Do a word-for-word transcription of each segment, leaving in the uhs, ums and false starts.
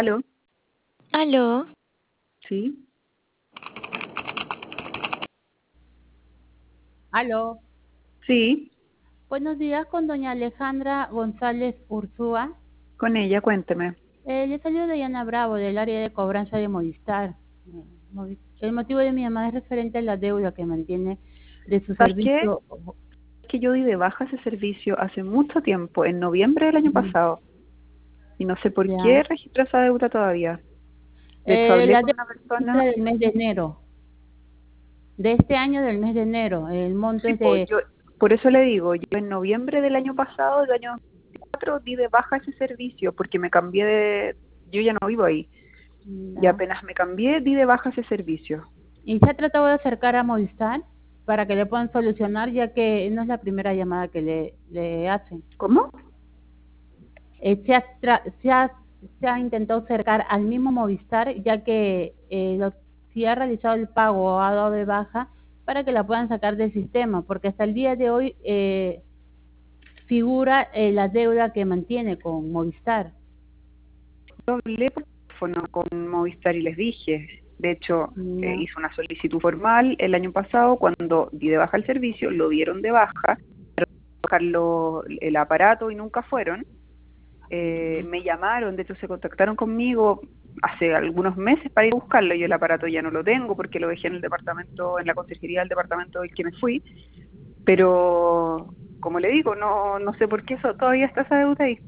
¿Aló? ¿Aló? Sí, Aló, sí, buenos días con doña Alejandra González Ursúa. con ella, cuénteme. Eh, le salió Diana Bravo del área de cobranza de Movistar. Eh, Movi- El motivo de mi llamada es referente a la deuda que mantiene de su ¿Sabes qué? servicio. Es que yo di de baja ese servicio hace mucho tiempo, en noviembre del año Mm, pasado, y no sé por Ya. qué registré esa deuda todavía. De hecho, Eh, hablé la con deuda una registra persona, del mes de enero, de este año del mes de enero. El monto sí, es pues de... yo, por eso le digo, yo en noviembre del año pasado, del año cuatro, di de baja ese servicio, porque me cambié de, yo ya no vivo ahí, y Ya. apenas me cambié, di de baja ese servicio. Y se ha tratado de acercar a Movistar para que le puedan solucionar, ya que no es la primera llamada que le, le hacen. ¿Cómo? Eh, se, ha tra- se, ha, se ha intentado acercar al mismo Movistar, ya que eh, lo- si ha realizado el pago o ha dado de baja para que la puedan sacar del sistema, porque hasta el día de hoy eh, figura eh, la deuda que mantiene con Movistar. Yo hablé por teléfono con Movistar y les dije, de hecho, eh, No. hice una solicitud formal el año pasado cuando di de baja el servicio, lo dieron de baja, bajarlo el aparato y nunca fueron. Eh, me llamaron, de hecho se contactaron conmigo hace algunos meses para ir a buscarlo. Yo el aparato ya no lo tengo porque lo dejé en el departamento, en la consejería del departamento del que me fui, pero como le digo, no, no sé por qué eso todavía está esa deuda ahí.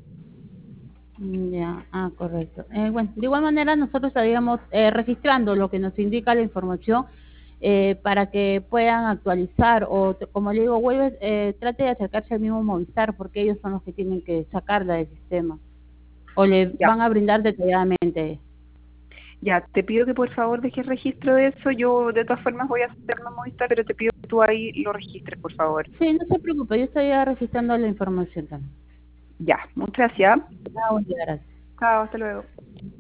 Ya, ah, correcto. Eh, bueno, de igual manera nosotros estaríamos eh, registrando lo que nos indica la información eh, para que puedan actualizar o, t- como le digo, vuelve, eh, trate de acercarse al mismo Movistar porque ellos son los que tienen que sacarla del sistema o le Ya. van a brindar detalladamente. Ya, te pido que por favor dejes registro de eso. Yo de todas formas voy a hacerme Movistar, pero te pido que tú ahí lo registres, por favor. Sí, no se preocupe, yo estoy ya registrando la información también. Ya, muchas gracias. Ah, buen día, gracias. Chao, hasta luego.